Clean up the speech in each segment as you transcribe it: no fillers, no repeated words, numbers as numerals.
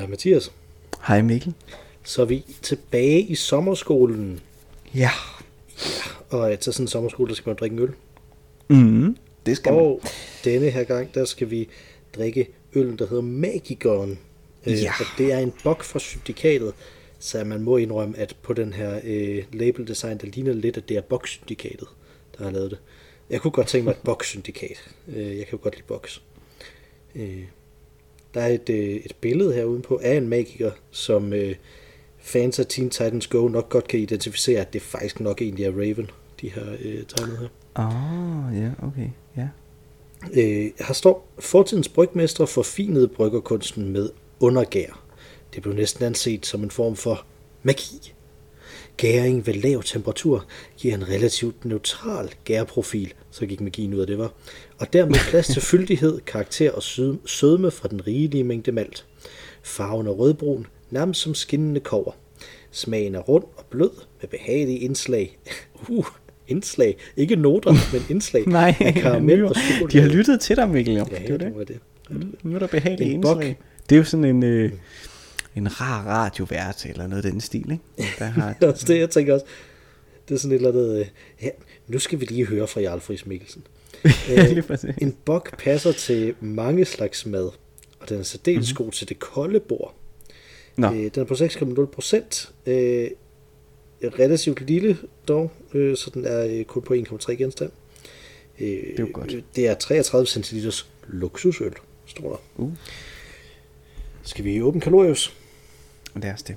Mathias. Hej Mikkel. Så er vi tilbage i sommerskolen. Ja. Og til sådan en sommerskole, der skal man drikke en øl. Det skal man. Og denne her gang, der skal vi drikke øllen, der hedder Magikeren. Ja. Og det er en bok fra syndikatet, så man må indrømme, at på den her label design, der ligner lidt, at det er bokssyndikatet, der har lavet det. Jeg kunne godt tænke mig et bokssyndikat. Jeg kan jo godt lide boks. Der er et billede her udenpå af en magiker, som fans af Teen Titans Go nok godt kan identificere, at det faktisk nok egentlig er Raven, de har tegnet her. Ja, okay, ja. Her står, fortidens brygmestre forfinede bryggerkunsten med undergær. Det blev næsten anset som en form for magi. Gæring ved lav temperatur giver en relativt neutral gærprofil, så gik magien ud af det var, og dermed plads til fyldighed, karakter og sødme fra den rigelige mængde malt. Farven er rødbrun, nærmest som skinnende kobber. Smagen er rund og blød med behagelige indslag. Indslag. Ikke noter, men indslag. Nej, af karamel og chokolade. De har lyttet til dig, Mikkel. Jo. Ja, det var det. Nu er der behagelige En bok. indslag. Det er jo sådan en rar radiovært eller noget af den stil, ikke? Der har Det er også det, jeg tænker også. Det er sådan et eller andet. Ja, nu skal vi lige høre fra Jarl Friis Mikkelsen. En bok passer til mange slags mad, og den er særdeles god til det kolde bord. Den er på 6,0%. Relativt lille dog, så den er kun på 1,3 genstand. Det er jo godt. Det er 33 cl luksusøl, står der. Skal vi åbne kalorius? Lad os det.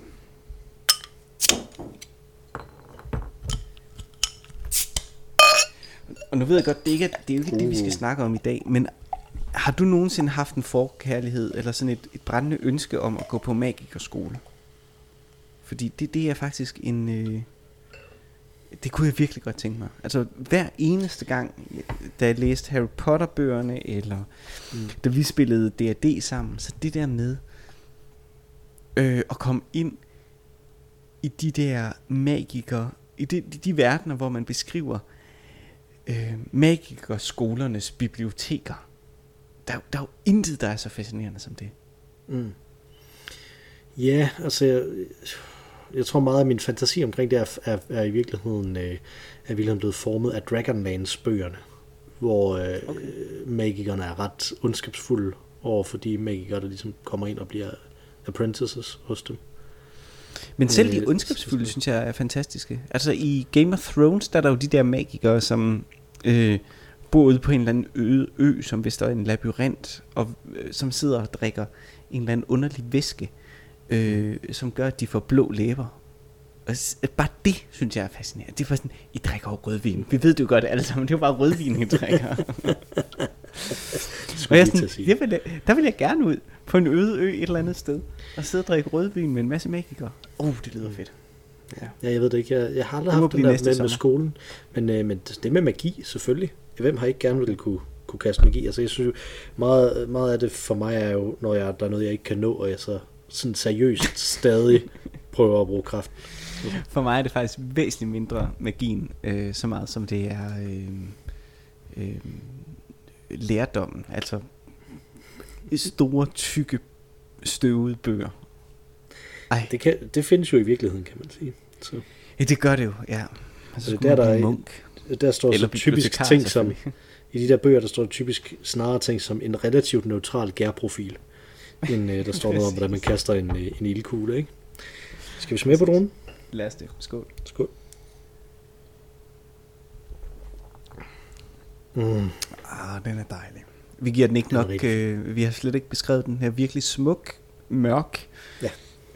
Og nu ved jeg godt, det er jo ikke det, vi skal snakke om i dag, men har du nogensinde haft en forkærlighed, eller sådan et brændende ønske om at gå på magikerskole? Fordi det er faktisk det kunne jeg virkelig godt tænke mig. Altså hver eneste gang, da jeg læste Harry Potter bøgerne, eller da vi spillede D&D sammen, så det der med at komme ind i de der magikere, i de verdener, hvor man beskriver magikerskolernes biblioteker. Der er jo intet, der er så fascinerende som det. Ja, altså jeg tror meget af min fantasi omkring det er i virkeligheden blevet formet af Dragonlance-bøgerne, hvor magikerne er ret ondskabsfulde over for de magikere, der ligesom kommer ind og bliver apprentices hos dem. Men selv de ondskabsfulde, synes jeg, er fantastiske. Altså i Game of Thrones, der er der jo de der magikere, som bor ude på en eller anden øde ø, som hvis der er en labyrint, og som sidder og drikker en eller anden underlig væske, som gør, at de får blå læber. Og bare det, synes jeg er fascinerende. Det er sådan, I drikker jo rødvin. Vi ved det jo godt alle sammen, det er jo bare rødvin, I drikker. Og jeg sådan, der vil jeg gerne ud på en øde ø et eller andet sted, og sidde og drikke rødvin med en masse magikere. Det lyder fedt. Ja, jeg ved det ikke. Jeg har aldrig haft den der med skolen, men det med magi, selvfølgelig. Hvem har ikke gerne ville kunne kaste magi? Altså jeg synes meget af det for mig er jo, når der er noget, jeg ikke kan nå, og jeg så sådan seriøst stadig prøver at bruge kraft. For mig er det faktisk væsentligt mindre magien, så meget som det er lærdommen. Altså store, tykke, støvede bøger. Det findes jo i virkeligheden, kan man sige. Så. Ja, det gør det jo, ja. Altså, der står så typisk ting som, i de der bøger, der står typisk snarere ting som en relativt neutral gærprofil, end der står noget om, hvordan man kaster en ildkugle, ikke? Skal vi smage på dronen? Lad os det. Skål. Skål. Den er dejlig. Vi giver den ikke nok, vi har slet ikke beskrevet den her virkelig smuk, mørk. Ja.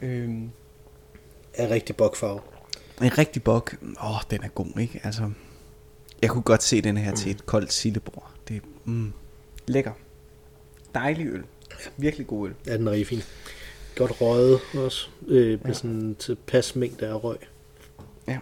Er rigtig bokfarve. En rigtig bok. Den er god, ikke? Altså, jeg kunne godt se den her til et koldt sildebord. Det er lækker. Dejlig øl. Virkelig god øl. Ja, den er rigtig fin. Godt røget også. Med sådan en tilpas mængde af røg. Ja.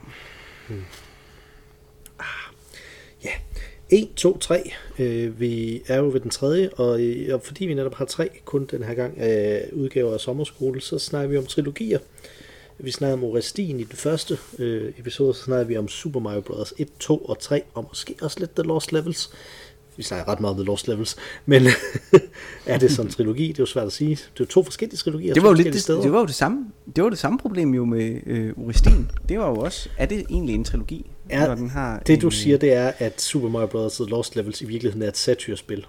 Ja. 1, 2, 3. Vi er jo ved den tredje, og fordi vi netop har 3 kun den her gang udgaver af sommerskole, så snakker vi om trilogier. Vi snakker om Orestin i den første episode, så snakker vi om Super Mario Bros. 1, 2 og 3, og måske også lidt The Lost Levels. Vi snakker ret meget om The Lost Levels, men er det sådan en trilogi? Det er jo svært at sige. Det er jo 2 forskellige trilogier. Det var jo det samme problem jo med Uristin. Det var jo også, er det egentlig en trilogi? Når den har det du siger, det er, at Super Mario Bros. The Lost Levels i virkeligheden er et satyrspil.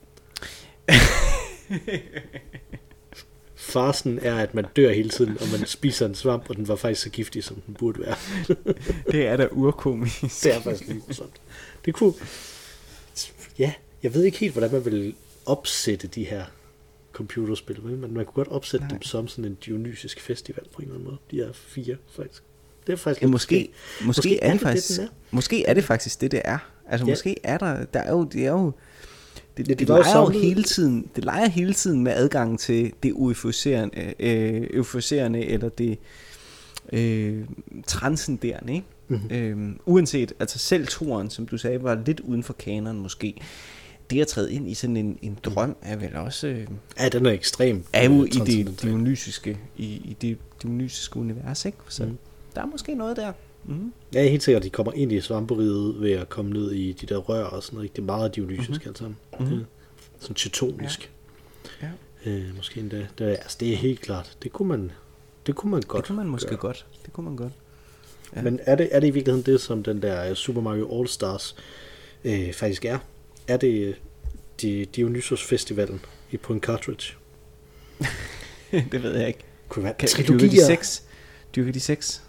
Farsen er, at man dør hele tiden, og man spiser en svamp, og den var faktisk så giftig, som den burde være. Det er da urkomisk. Det er faktisk lige sådan. Det kunne... Ja, jeg ved ikke helt, hvordan man vil opsætte de her computerspil, men man kunne godt opsætte dem som sådan en dionysisk festival på en eller anden måde. De er 4, faktisk. Det er faktisk måske er det faktisk det er. Altså måske er der er jo det leger jo hele tiden. Det leger hele tiden med adgang til det euforiserende eller det transcenderende, ikke? Mm-hmm. Uanset, altså selv toren, som du sagde, var lidt uden for kanon måske. Det at træde ind i sådan en drøm er vel også... ja, den er ekstrem. Er jo i det dionysiske univers, ikke? Så der er måske noget der. Mm-hmm. Ja, helt sikkert, de kommer ind i svamperiget ved at komme ned i de der rør og sådan noget. Det er meget dionysisk alt sammen. Mm-hmm. Sådan teutonisk. Ja. Måske endda. Det er helt klart. Det kunne man godt. Det kunne man måske godt. Det kunne man godt. Ja. Men er det i virkeligheden det, som den der Super Mario All Stars faktisk er? Er det Dionysos Festivalen på en cartridge? Det ved jeg ikke. Kunne være trilogier. Dyrker de 6?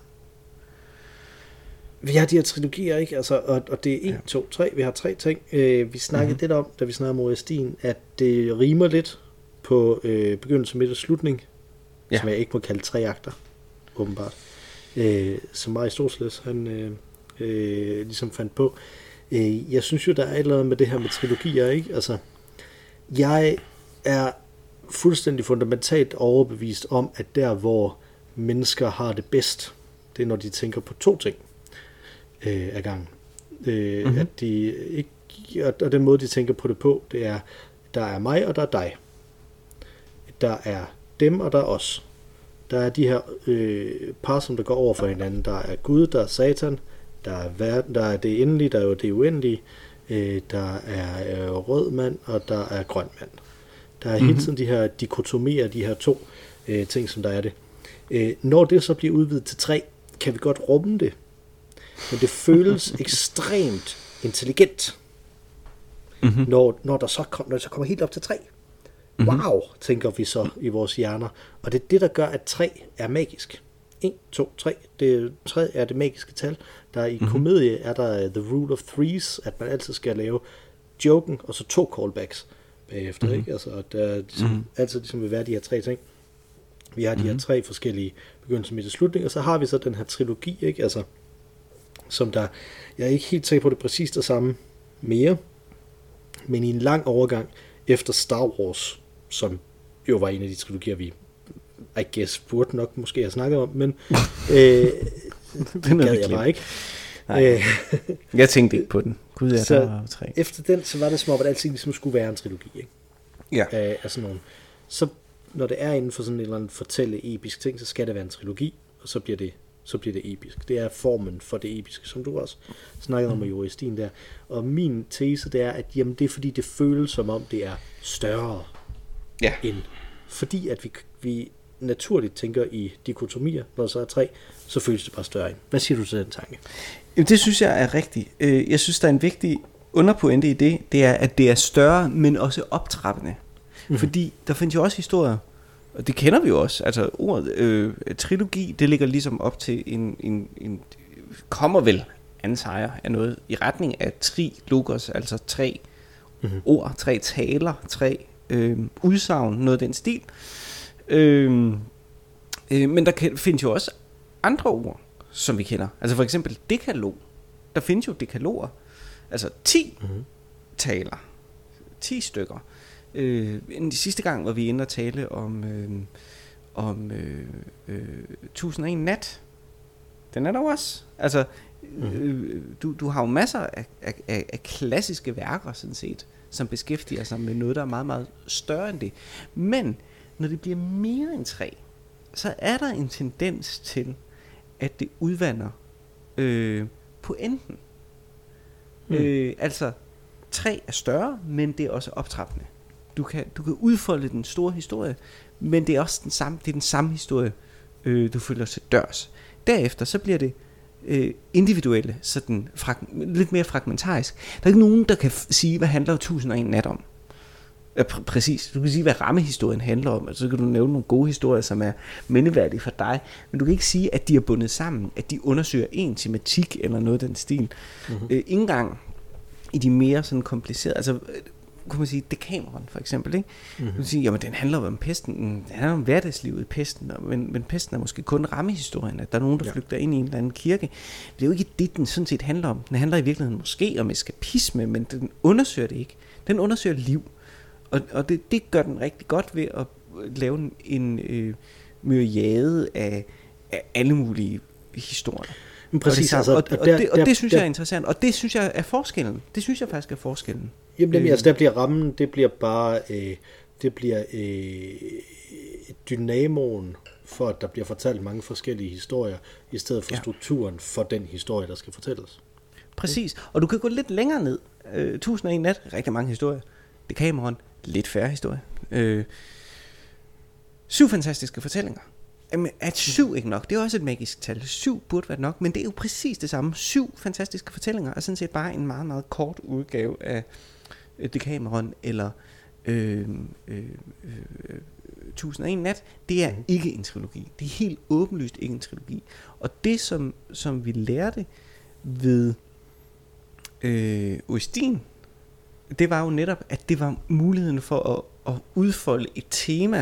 Vi har de her trilogier, ikke? Altså, og det er 1, 2, 3. Vi har 3 ting. Vi snakkede lidt om, da vi snakkede om Oristien, at det rimer lidt på begyndelse, midt og slutning, som jeg ikke må kalde 3 akter, åbenbart. Som Aristoteles, han ligesom fandt på. Jeg synes jo, der er et eller andet med det her med trilogier, ikke? Altså, jeg er fuldstændig fundamentalt overbevist om, at der, hvor mennesker har det bedst, det er, når de tænker på 2 ting ad gangen. At de ikke, og den måde, de tænker på det på, det er, der er mig, og der er dig. Der er dem, og der er os. Der er de her par, som der går over for hinanden. Der er Gud, der er Satan, der er verden, der er det endelige, der er jo det uendelige, der er rød mand, og der er grøn mand. Der er hele tiden de her dikotomier, de her 2 ting, som der er det. Når det så bliver udvidet til 3, kan vi godt rumme det. Men det føles ekstremt intelligent, når det så kommer helt op til 3. Wow, tænker vi så i vores hjerner. Og det er det, der gør, at 3 er magisk. 1, 2, 3. 3 er det magiske tal. Der i komedie er der the rule of threes, at man altid skal lave joken, og så 2 callbacks bagefter. Ikke? Altså, der ligesom, altid ligesom vil være de her 3 ting. Vi har de her 3 forskellige begyndelser, midt og slutning, og så har vi så den her trilogi, ikke? Altså, som der, jeg er ikke helt sikker på det præcis det samme mere, men i en lang overgang efter Star Wars, som jo var en af de trilogier, vi I guess burde nok måske have snakket om, men det gad jeg bare ikke. Jeg tænkte ikke på den. Gud, der var 3. Efter den, så var det som om, at alting ligesom skulle være en trilogi, ikke? Ja. Altså nogle. Så når det er inden for sådan en eller anden fortælle-episk ting, så skal det være en trilogi, og så bliver det episk. Det er formen for det episke, som du også snakkede om med Oristien der. Og min tese, det er, at jamen, det er fordi, det føles som om, det er større end. Fordi at vi naturligt tænker i dikotomier, når der så er 3, så føles det bare større end. Hvad siger du til den tanke? Det synes jeg er rigtigt. Jeg synes, der er en vigtig underpointe i det, det er, at det er større, men også optrappende. Fordi der findes jo også historier, og det kender vi jo også, altså ordet trilogi, det ligger ligesom op til en kommer vel, antager jeg, af noget i retning af trilogos, altså 3 ord, 3 taler, 3 udsagn, noget af den stil. Men der findes jo også andre ord, som vi kender. Altså for eksempel dekalog. Der findes jo dekaloger. Altså 10 taler. 10 stykker. Sidste gang var vi inde og tale om 1001 nat. Den er der også. Altså du har jo masser af klassiske værker sådan set, som beskæftiger sig med noget, der er meget, meget større end det. Men når det bliver mere end 3, så er der en tendens til, at det udvander pointen. Altså 3 er større, men det er også optrappende. Du kan udfolde den store historie, men det er også den samme historie, du følger til dørs. Derefter så bliver det individuelle, sådan lidt mere fragmentarisk. Der er ikke nogen, der kan sige, hvad handler 1001 Nat om. Præcis. Du kan sige, hvad rammehistorien handler om, altså så kan du nævne nogle gode historier, som er mindeværdige for dig, men du kan ikke sige, at de er bundet sammen, at de undersøger en tematik eller noget af den stil. Ikke engang i de mere sådan komplicerede, altså kunne man sige, Decameron for eksempel, ikke? Du kan sige, jamen den handler om pesten, den handler om hverdagslivet i pesten, men pesten er måske kun rammehistorien, at der er nogen, der flygter ind i en eller anden kirke. Det er jo ikke det, den sådan set handler om. Den handler i virkeligheden måske om eskapisme, men den undersøger det ikke. Den undersøger liv. Og det gør den rigtig godt ved at lave en myriade af alle mulige historier. Men præcis, og det synes jeg er interessant, og det synes jeg er forskellen. Det synes jeg faktisk er forskellen. Jamen, altså der bliver rammen, det bliver bare dynamoen for, at der bliver fortalt mange forskellige historier, i stedet for strukturen for den historie, der skal fortælles. Præcis, og du kan gå lidt længere ned. 1001 Nat, rigtig mange historier. Decameron, lidt færre historier. 7 fantastiske fortællinger. Jamen, at 7 ikke nok, det er også et magisk tal. 7 burde være nok, men det er jo præcis det samme. 7 fantastiske fortællinger er sådan set bare en meget, meget kort udgave af Decameron eller 1001 Nat. Det er ikke en trilogi. Det er helt åbenlyst ikke en trilogi. Og det, som vi lærte ved Oestin, det var jo netop, at det var muligheden for at udfolde et tema,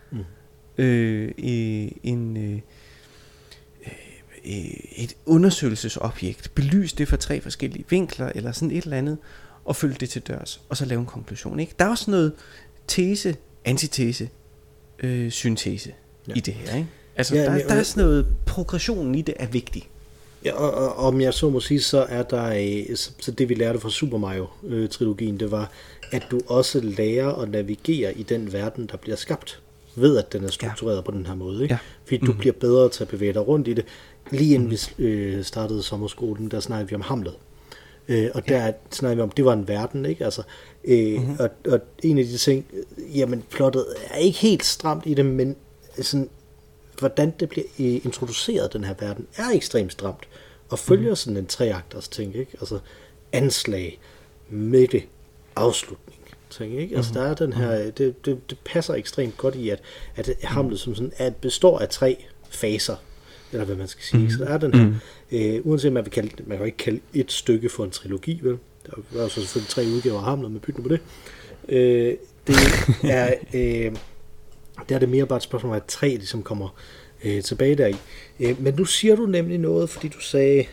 et undersøgelsesobjekt, belyse det fra 3 forskellige vinkler, eller sådan et eller andet, og følge det til dørs, og så lave en konklusion. Ikke? Der er også noget tese, antitese, syntese i det her. Ikke? Altså, der er sådan noget, progressionen i det er vigtig. Ja, og om jeg så må sige, så er der så det vi lærte fra Super Mario-trilogien, det var, at du også lærer at navigere i den verden, der bliver skabt, ved at den er struktureret på den her måde. Ikke? Fordi du bliver bedre til at bevæge dig rundt i det. Lige inden vi startede sommerskolen, der snakkede vi om Hamlet. Og der snakkede vi om, det var en verden, ikke? Altså, og en af de ting, jamen plottet er ikke helt stramt i det, men sådan, hvordan det bliver introduceret, den her verden, er ekstremt stramt, og følger sådan en treakters ting, ikke? Altså anslag, midte, afslutning ting, ikke? Altså der er den her, det passer ekstremt godt i, at Hamlet som sådan består af 3 faser, eller hvad man skal sige. Så der er den her, uanset man kan jo ikke kalde et stykke for en trilogi, vel? Der er jo så selvfølgelig 3 udgaver af Hamlet, med bytte på det. Det er der er det mere bare et spørgsmål, at 3 ligesom kommer tilbage deri. Men nu siger du nemlig noget, fordi du sagde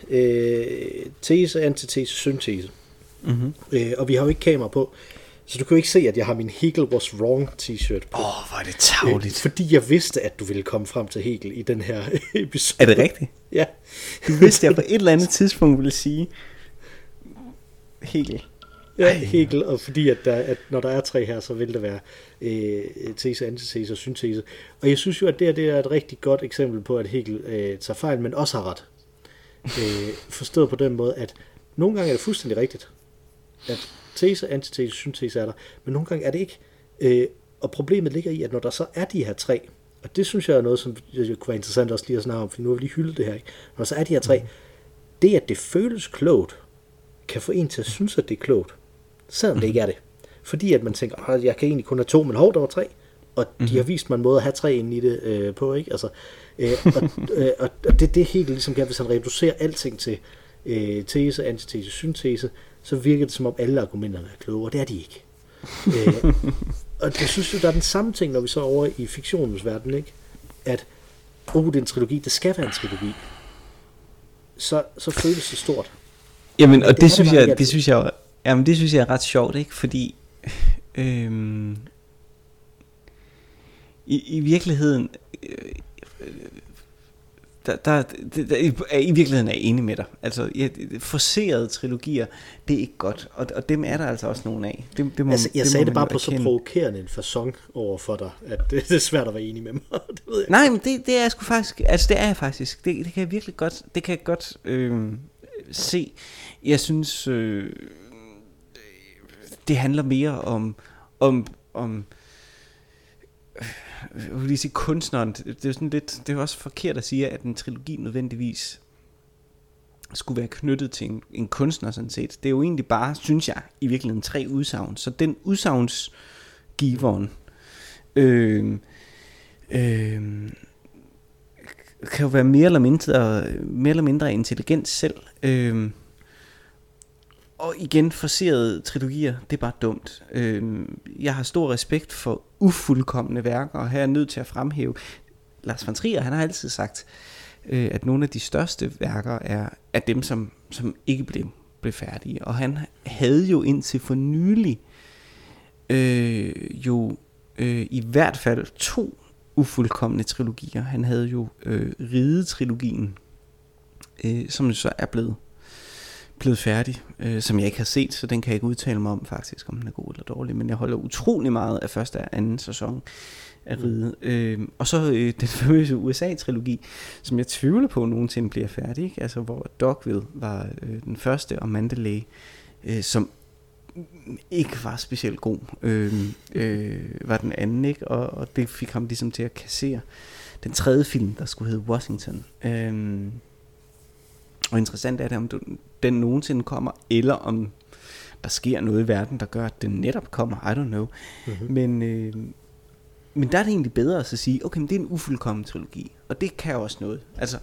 tese, antitese, syntese. Og vi har jo ikke kamera på, så du kan jo ikke se, at jeg har min Hegel was wrong t-shirt på. Hvor er det tarveligt. Fordi jeg vidste, at du ville komme frem til Hegel i den her episode. Er det rigtigt? Ja. Du vidste, at jeg på et eller andet tidspunkt ville sige Hegel. Ja, Hegel, og fordi at når der er 3 her, så vil det være tese, antitese og syntese. Og jeg synes jo, at det er et rigtig godt eksempel på, at Hegel tager fejl, men også har ret. Forstået på den måde, at nogle gange er det fuldstændig rigtigt, at tese, antitese, syntese er der, men nogle gange er det ikke. Og problemet ligger i, at når der så er de her 3, og det synes jeg er noget, som kunne være interessant også lige at snakke om, for nu har vi lige hyldet det her, ikke? Når der så er de her 3, det at det føles klogt, kan få en til at synes, at det er klogt, selvom det ikke er det. Fordi at man tænker, jeg kan egentlig kun have 2, men der var 3, og de har vist mig en måde at have 3 inde i det på, ikke? Altså, og det helt ligesom kan, hvis han reducerer alting til tese, antitese, syntese, så virker det som om alle argumenterne er kloge, og det er de ikke. Og det synes jeg, der er den samme ting, når vi så er over i fiktionens verden, ikke? At det er en trilogi, det skal være en trilogi. Så føles det stort. Jamen, og det synes jeg er ret sjovt, ikke? Fordi i virkeligheden i virkeligheden er jeg enig med dig. Altså forcerede trilogier, det er ikke godt, og dem er der altså også nogle af. Jeg sagde det bare på så provokerende en facon over for dig, at det er svært at være enig med mig. Det ved jeg. Nej, men det er jeg sgu faktisk. Altså det er jeg faktisk. Det kan jeg virkelig godt. Det kan jeg godt se. Jeg synes det handler mere om jeg vil lige sige kunstneren. Det er sådan lidt, det er også forkert at sige, at en trilogi nødvendigvis skulle være knyttet til en kunstner sådan set. Det er jo egentlig bare, synes jeg, i virkeligheden 3 udsagn. Så den udsagnsgiveren kan jo være mere eller mindre intelligent selv. Og igen, forcerede trilogier, det er bare dumt. Jeg har stor respekt for ufuldkomne værker, og her er jeg nødt til at fremhæve Lars von Trier. Han har altid sagt, at nogle af de største værker er dem, som ikke blev færdige. Og han havde jo indtil for nylig i hvert fald 2 ufuldkomne trilogier. Han havde jo Ride-trilogien, som så er blevet færdig, som jeg ikke har set, så den kan jeg ikke udtale mig om faktisk, om den er god eller dårlig, men jeg holder utrolig meget af første og anden sæson af Ride. Og så den famøse USA-trilogi, som jeg tvivler på nogensinde bliver færdig, ikke? Altså hvor Dogville var den første, og Mandalay, som ikke var specielt god, var den anden, ikke? Og det fik ham ligesom til at kassere den tredje film, der skulle hedde Washington. Og interessant er det, om den nogensinde kommer, eller om der sker noget i verden, der gør, at den netop kommer. I don't know. Mm-hmm. Men der er det egentlig bedre at så sige, okay, men det er en ufuldkommen trilogi, og det kan også noget. Altså,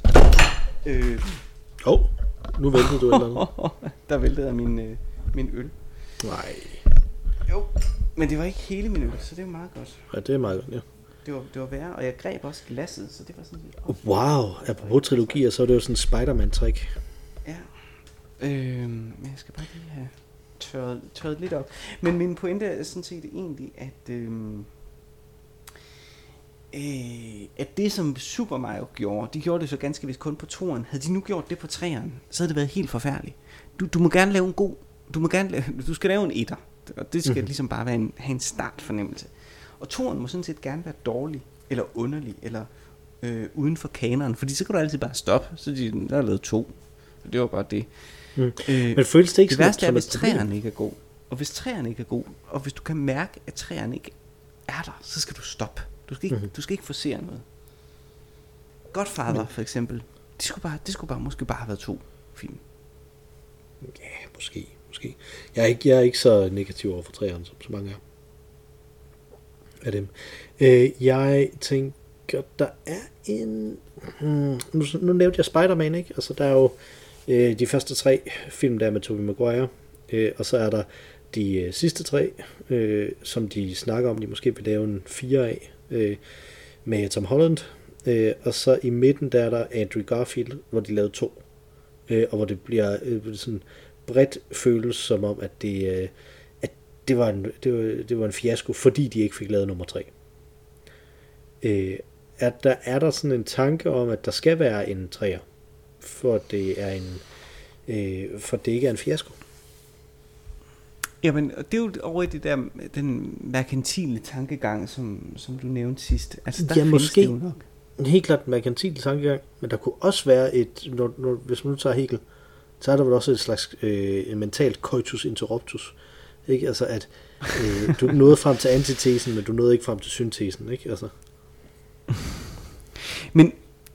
nu væltede du eller noget. Der væltede jeg min øl. Nej. Jo, men det var ikke hele min øl, så det er meget godt. Ja, det er meget godt, ja. Det var værre, og jeg greb også glasset, så det var sådan lidt... Wow, apropos trilogier, så er det jo sådan en Spider-Man-trick. Ja, men jeg skal bare lige have tørret lidt op. Men min pointe er sådan set egentlig, at det som Super Mario gjorde, de gjorde det så ganske vist kun på 2'eren. Havde de nu gjort det på 3'eren, så havde det været helt forfærdeligt. Du må gerne lave en god... Du skal lave en 1'er, og det skal ligesom bare have en startfornemmelse. Og 2'eren må sådan set gerne være dårlig, eller underlig, eller uden for kanonen, fordi så kan du altid bare stoppe, så der er lavet 2. Det var bare det. Men føles det ikke det værste er, hvis 3'eren ikke er god. Og hvis 3'eren ikke er god, og hvis du kan mærke, at 3'eren ikke er der, så skal du stoppe. Du skal ikke forcere noget. Godfather for eksempel, det skulle bare måske bare have været 2 film. Ja, måske. Jeg er ikke så negativ over for 3'eren, som så mange er af dem. Jeg tænker, der er en... Nu nævnte jeg Spider-Man, ikke? Altså, der er jo de første 3 film, der er med Tobey Maguire, og så er der de sidste 3, som de snakker om, de måske vil lave en 4 af, med Tom Holland, og så i midten, der er der Andrew Garfield, hvor de lavede 2, og hvor det bliver sådan bredt føles som om, at det var en fiasko, fordi de ikke fik lavet nummer 3. Er der sådan en tanke om, at der skal være en 3'er, for det er for det ikke er en fiasko? Jamen, det er jo over i den merkantile tankegang, som du nævnte sidst. Altså, der måske det jo nok. Helt klart en merkantil tankegang, men der kunne også være hvis man nu tager Hegel, så er der vel også et slags mentalt coitus interruptus. Ikke? Altså at du nåede frem til antitesen, men du nåede ikke frem til syntesen, ikke? Altså. Men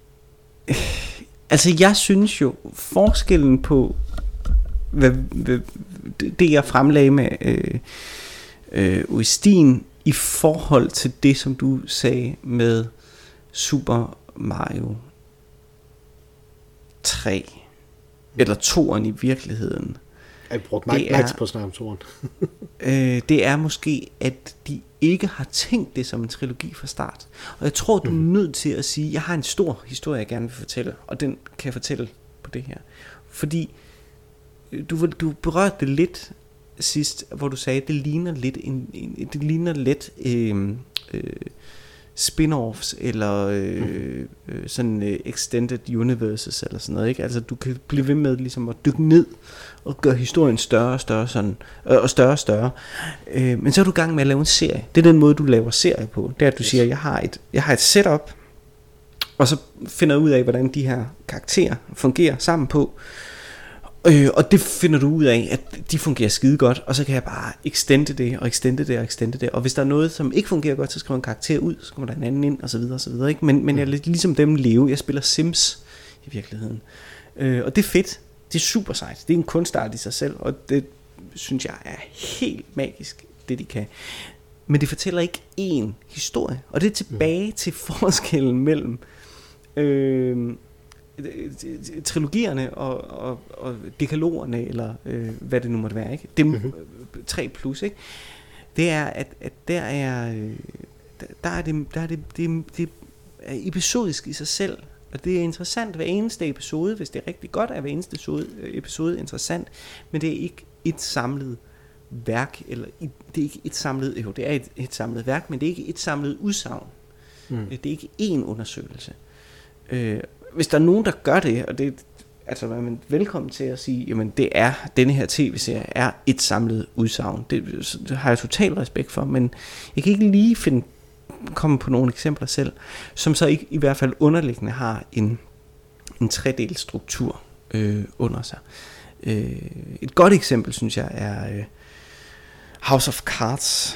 altså jeg synes jo forskellen på det jeg fremlagde med Østin i forhold til det som du sagde med Super Mario 3 eller 2'eren i virkeligheden. Jeg brugte Max på snart om 2'eren. Det er måske at de ikke har tænkt det som en trilogi fra start. Og jeg tror du er nødt til at sige, jeg har en stor historie jeg gerne vil fortælle, og den kan jeg fortælle på det her. Fordi du berørte det lidt sidst, hvor du sagde det ligner lidt spin-offs eller sådan extended universes eller sådan noget, ikke? Altså du kan blive ved med ligesom at dykke ned og gøre historien større og større sådan, og større og større. Men så er du i gang med at lave en serie. Det er den måde du laver serie på. Det er at du siger, jeg har et setup, og så finder jeg ud af hvordan de her karakterer fungerer sammen på. Og det finder du ud af, at de fungerer skide godt, og så kan jeg bare extende det. Og hvis der er noget, som ikke fungerer godt, så skriver en karakter ud, så kommer der en anden ind, og så videre, ikke? Men jeg er lidt ligesom dem leve. Jeg spiller Sims i virkeligheden. Og det er fedt. Det er super sejt. Det er en kunstart i sig selv, og det synes jeg er helt magisk, det de kan. Men det fortæller ikke én historie, og det er tilbage til forskellen mellem trilogierne og dekalogerne, eller hvad det nu måtte være, ikke? Dem 3+, ikke? Det er, at der er det er episodisk i sig selv, og det er interessant hver eneste episode, hvis det er rigtig godt, er hver eneste episode interessant, men det er ikke et samlet værk, eller det er ikke et samlet, jo, det er et samlet værk, men det er ikke et samlet udsagn. Det er ikke én undersøgelse. Hvis der er nogen, der gør det, og det altså er man velkommen til at sige, jamen det er, denne her tv-serie er et samlet udsagn. Det har jeg total respekt for, men jeg kan ikke lige komme på nogle eksempler selv, som så ikke i hvert fald underliggende har en tredelt struktur under sig. Et godt eksempel, synes jeg, er House of Cards,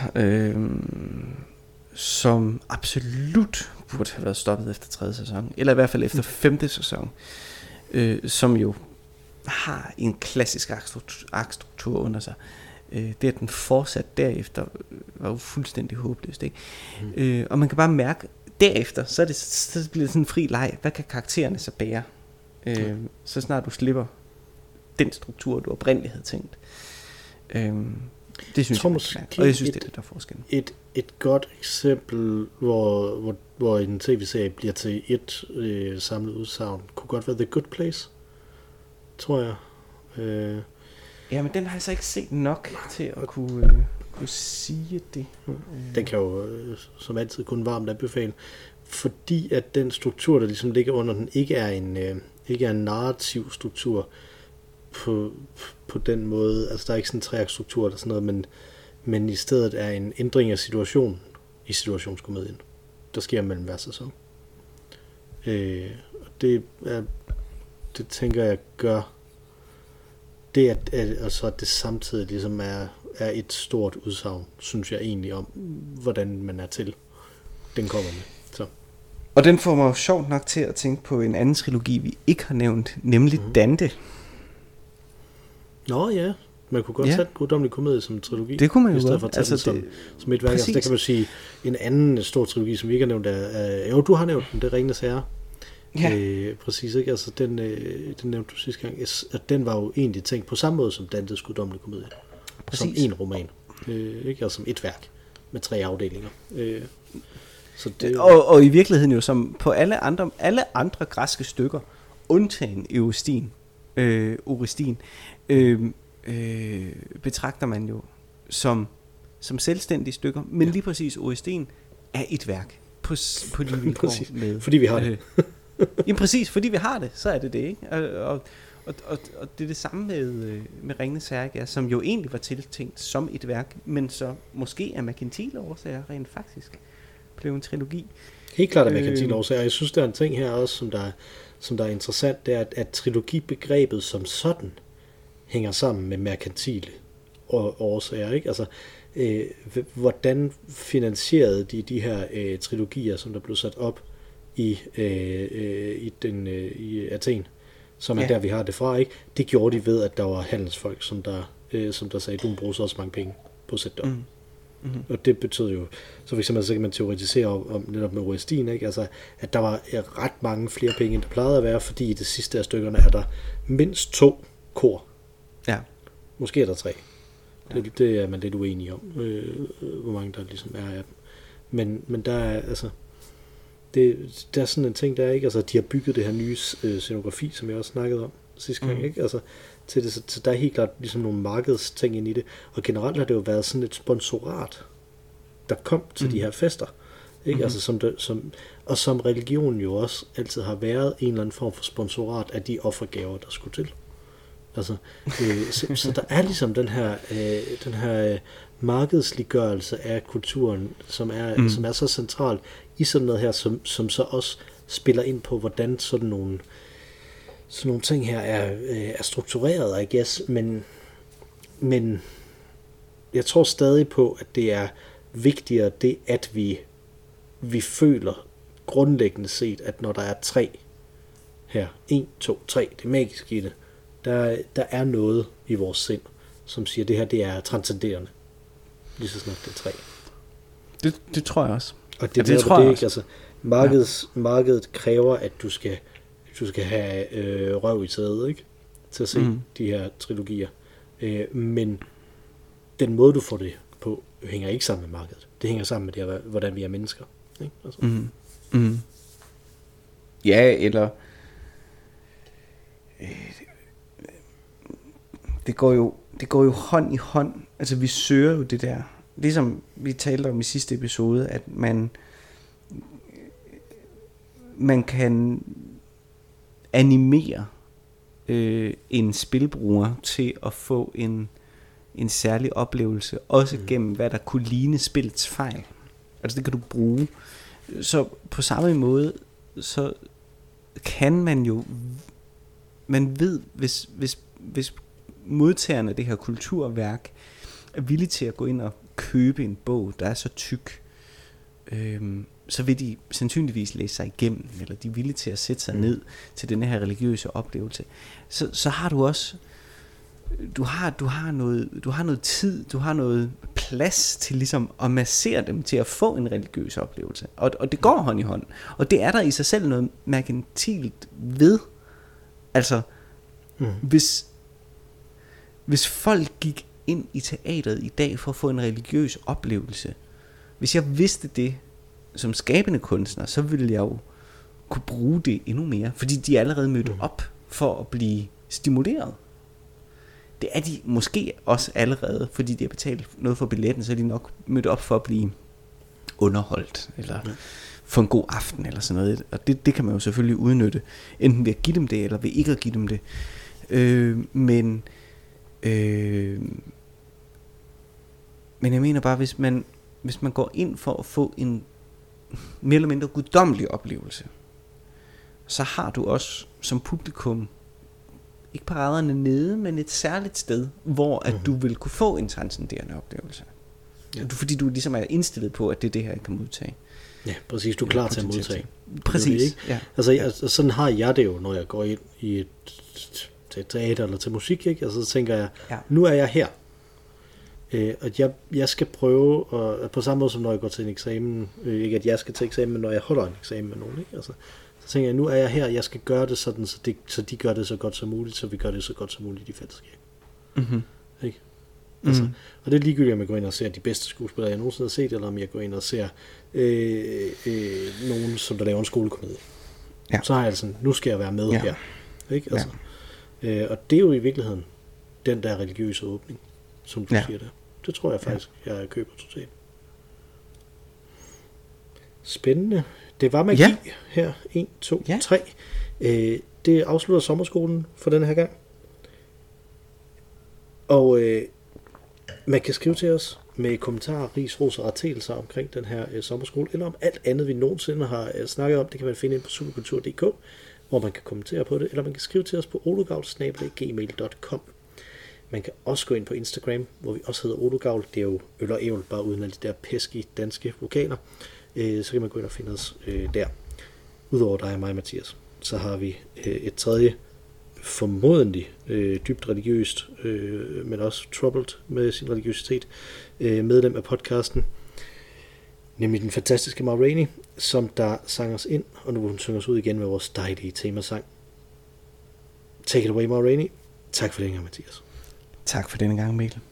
som absolut burde have været stoppet efter 3. sæson, eller i hvert fald efter 5. sæson, som jo har en klassisk aktstruktur under sig. Det at den fortsat derefter var jo fuldstændig håbløst, ikke? Og man kan bare mærke derefter, så bliver det sådan en fri leg. Hvad kan karaktererne så bære? Så snart du slipper den struktur, du oprindeligt havde tænkt. Det synes jeg, og jeg synes, det er det, der er forskellen. Et godt eksempel, hvor en tv-serie bliver til et samlet udsagn, kunne godt være The Good Place, tror jeg. Ja, men den har jeg så ikke set nok til at kunne sige det. Den kan jo som altid kun varmt anbefale, fordi at den struktur, der ligesom ligger under den, ikke er en narrativ struktur på den måde. Altså der er ikke sådan en treaktstruktur eller sådan noget, men i stedet er en ændring af situationen i situationskomedien, der sker mellem hver sæson. Det tænker jeg gør det, at det samtidig ligesom er et stort udsagn, synes jeg egentlig, om hvordan man er til, den kommer med. Så. Og den får mig jo sjovt nok til at tænke på en anden trilogi, vi ikke har nævnt, nemlig Dante. Nå ja, man kunne godt tage en guddommelig komedie som en trilogi. Det kunne man jo godt. Altså som et værk. Altså, der kan man sige, en anden stor trilogi, som vi ikke har nævnt, jo, du har nævnt den, det er Ringenes Herre. Ja. Præcis, ikke? Altså den nævnte du sidste gang, at den var jo egentlig tænkt på samme måde som Dantes guddommelige komedie. Præcis. Som en roman, ikke? Altså som et værk med 3 afdelinger. Så det... og i virkeligheden jo som på alle andre græske stykker, undtagen Orestin, betragter man jo som selvstændige stykker, men lige præcis Orestin er et værk på de vilkår med, fordi vi har det. Jamen præcis, fordi vi har det, så er det, ikke? Og det er det samme med Ringenes Herre, som jo egentlig var tiltænkt som et værk, men så måske af merkantile årsager rent faktisk blev en trilogi. Helt klart af merkantile årsager. Jeg synes, der er en ting her også, som der er interessant, det er, at trilogibegrebet som sådan hænger sammen med merkantile årsager, ikke? Altså, hvordan finansierede de her trilogier, som der blev sat op i Athen, som er der, vi har det fra, ikke? Det gjorde de ved, at der var handelsfolk, som der sagde, du må bruge så også mange penge på at sætte det op. Og det betød jo, så for eksempel så kan man teoretisere om netop med Orestin, ikke? Altså, at der var ret mange flere penge, end der plejede at være, fordi i det sidste af stykkerne er der mindst 2 kor. Ja. Måske er der 3. Ja. Det er man lidt uenig om, hvor mange der ligesom er af dem. Men der er altså, der er sådan en ting, der er ikke, altså de har bygget det her nye scenografi, som jeg også snakkede om sidste gang, ikke? Altså, til det, så der er helt klart ligesom nogle markedsting ind i det, og generelt har det jo været sådan et sponsorat, der kom til de her fester, ikke? Altså som religion jo også altid har været en eller anden form for sponsorat af de offergaver, der skulle til. Altså, så der er ligesom den her markedsliggørelse af kulturen, som er så central i sådan noget her, som så også spiller ind på, hvordan sådan sådan nogle ting her er struktureret, I guess, men jeg tror stadig på, at det er vigtigere det, at vi føler grundlæggende set, at når der er 3 her, 1, 2, 3, det magiske i det, der er noget i vores sind, som siger, at det her det er transcenderende. Lige så snart det er 3. Det tror jeg også. Og det tror jeg ikke. Altså, markedet kræver, at du skal have røv i taget, ikke? Til at se de her trilogier. Men den måde, du får det på, hænger ikke sammen med markedet. Det hænger sammen med det, hvordan vi er mennesker. Ikke? Altså. Ja, eller det går jo hånd i hånd. Altså vi søger jo det der, ligesom vi talte om i sidste episode, at man kan animere en spilbruger til at få en særlig oplevelse, også gennem hvad der kunne ligne spillets fejl. Altså det kan du bruge. Så på samme måde, så kan man jo, man ved, hvis modtagerne af det her kulturværk er villige til at gå ind og købe en bog, der er så tyk, så vil de sandsynligvis læse sig igennem, eller de er villige til at sætte sig ned til den her religiøse oplevelse. Så har du også, du har noget tid, du har noget plads til ligesom at massere dem til at få en religiøs oplevelse. Og det går hånd i hånd. Og det er der i sig selv noget merkantilt ved. Altså, hvis folk gik ind i teatret i dag for at få en religiøs oplevelse, hvis jeg vidste det som skabende kunstner, så ville jeg jo kunne bruge det endnu mere, fordi de er allerede mødt op for at blive stimuleret. Det er de måske også allerede, fordi de har betalt noget for billetten, så er de nok mødt op for at blive underholdt, eller få en god aften, eller sådan noget. Og det kan man jo selvfølgelig udnytte, enten ved at give dem det, eller ved ikke at give dem det. Men jeg mener bare, hvis man går ind for at få en mere eller mindre guddommelig oplevelse, så har du også som publikum ikke paraderne nede, men et særligt sted, hvor at du vil kunne få en transcenderende oplevelse. Ja. Fordi du ligesom er indstillet på, at det er det her, jeg kan modtage. Ja, præcis. Du er klar til at modtage. Præcis. Ikke? Ja. Altså, sådan har jeg det jo, når jeg går ind i til et teater eller til musik, ikke? Altså, så tænker jeg, nu er jeg her. Og jeg skal prøve, og på samme måde som når jeg går til en eksamen, ikke at jeg skal til eksamen, men når jeg holder en eksamen med nogen, ikke? Altså, så tænker jeg, nu er jeg her, jeg skal gøre det sådan, så de gør det så godt som muligt, så vi gør det så godt som muligt i fællesskab. Ikke? Altså, og det er ligegyldigt, om jeg går ind og ser de bedste skuespillere, jeg nogensinde har set, eller om jeg går ind og ser nogen, som der laver en skolekomedie. Ja. Så har jeg sådan, nu skal jeg være med her. Ikke? Altså, og det er jo i virkeligheden den der religiøse åbning, som du siger der. Det tror jeg faktisk, jeg køber totalt. Spændende. Det var magi her. 1, 2, 3. Det afslutter sommerskolen for denne her gang. Og man kan skrive til os med kommentarer, ris, ros og rettelser omkring den her sommerskole, eller om alt andet, vi nogensinde har snakket om. Det kan man finde ind på superkultur.dk, hvor man kan kommentere på det, eller man kan skrive til os på olugavl@gmail.com. Man kan også gå ind på Instagram, hvor vi også hedder Olugavl. Det er jo øl og ævl, bare uden alle de der pesky danske vokaler. Så kan man gå ind og finde os der. Udover dig og mig, Mathias, så har vi et tredje, formodentlig dybt religiøst, men også troubled med sin religiøsitet, medlem af podcasten, nemlig den fantastiske Ma Rainey, som der sang os ind, og nu vil hun synge os ud igen med vores dejlige temasang. Take it away, Ma Rainey. Tak for denne gang, Mathias. Tak for denne gang, Mikkel.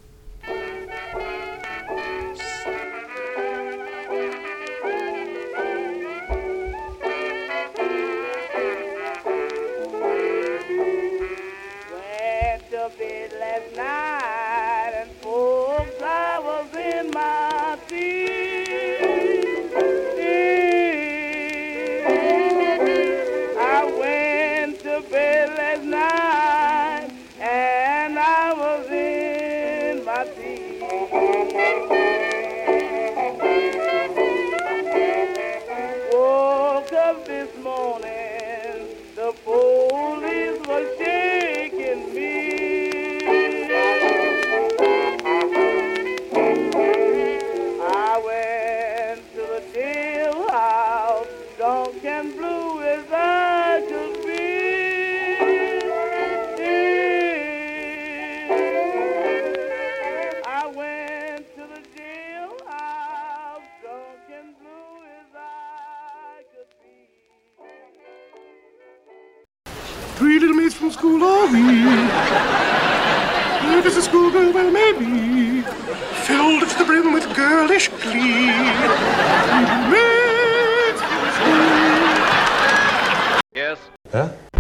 Woke up this morning, the police were school are we? If it's a schoolgirl, well, maybe. Filled to the brim with girlish glee. Yes. Huh?